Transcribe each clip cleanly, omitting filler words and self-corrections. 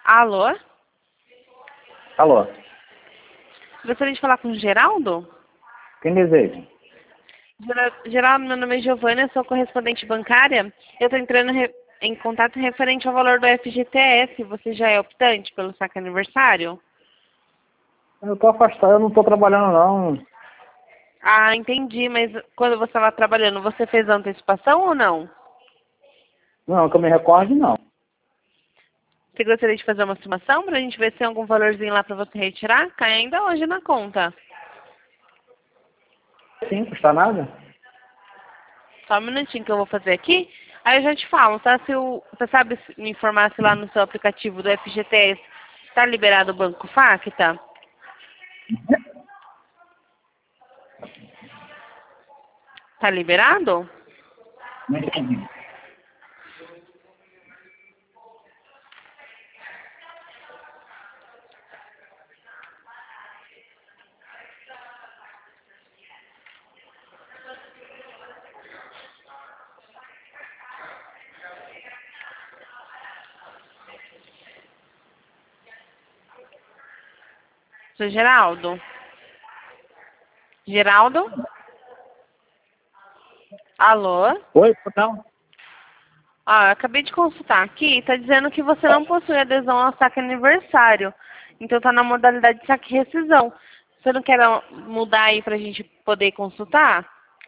Alô? Alô, Gostaria de falar com o Geraldo? quem deseja? Geraldo, meu nome é Giovana, eu sou correspondente bancária. Eu estou entrando em contato referente ao valor do FGTS. Você já é optante pelo saque aniversário? Eu tô afastado, eu não tô trabalhando não. Ah, entendi, mas quando você estava trabalhando, você fez antecipação ou não? Não, que eu me recorde, não. Você gostaria de fazer uma estimação para a gente ver se tem algum valorzinho lá para você retirar? Cai ainda hoje na conta. Sim, custa nada? Só um minutinho que eu vou fazer aqui. Aí eu já te falo, tá? Você sabe me informar se lá no seu aplicativo do FGTS está liberado o Banco Facta? Tá liberado? Não entendi. Seu Geraldo? Geraldo? Alô? Oi, não? Ah, eu acabei de consultar aqui, tá dizendo que você não possui adesão ao saque aniversário. Então tá na modalidade de saque e rescisão. Você não quer mudar aí pra gente poder consultar?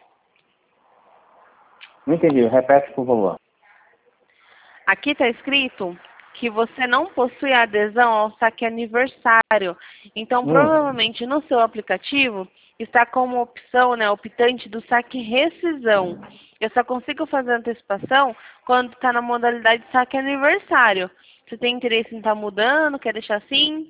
Não entendi, repete por favor. Aqui está escrito que você não possui adesão ao saque aniversário. Então, Hum, provavelmente no seu aplicativo está como opção, né, optante do saque rescisão. Eu só consigo fazer antecipação quando está na modalidade de saque aniversário. Você tem interesse em estar mudando? Quer deixar assim?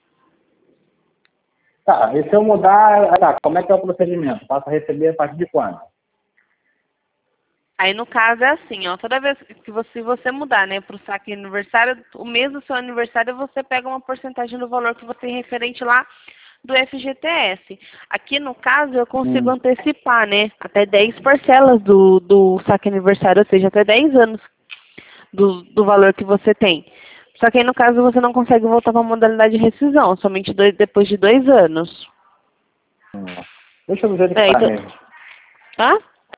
tá, e se eu mudar, tá, como é que é o procedimento? Passo a receber a partir de quando? Aí no caso é assim, ó, toda vez que você mudar, né, para o saque aniversário, o mês do seu aniversário você pega uma porcentagem do valor que você tem referente lá do FGTS. Aqui no caso eu consigo Hum, antecipar, né, até 10 parcelas do saque aniversário, ou seja, até 10 anos do valor que você tem. Só que aí no caso você não consegue voltar para a modalidade de rescisão, somente depois de 2 anos. hum. Deixa eu do jeito que É, tá então, mesmo, tá?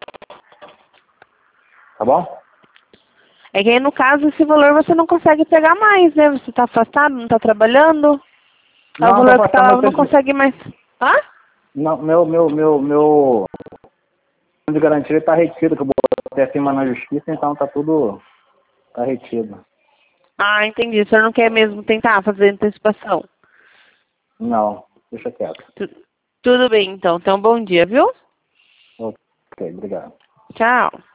tá bom? É que aí no caso esse valor você não consegue pegar mais, né? Você está afastado, não está trabalhando. É o Não, tô valor que está afastando lá, não consegue mais. Hã? não, meu de garantia está retido, que eu botei acima na justiça, então tá retido. Ah, entendi. O senhor não quer mesmo tentar fazer antecipação? Não, deixa quieto. Tu- Tudo bem, então. Então, bom dia, viu? Ok, obrigado. Tchau.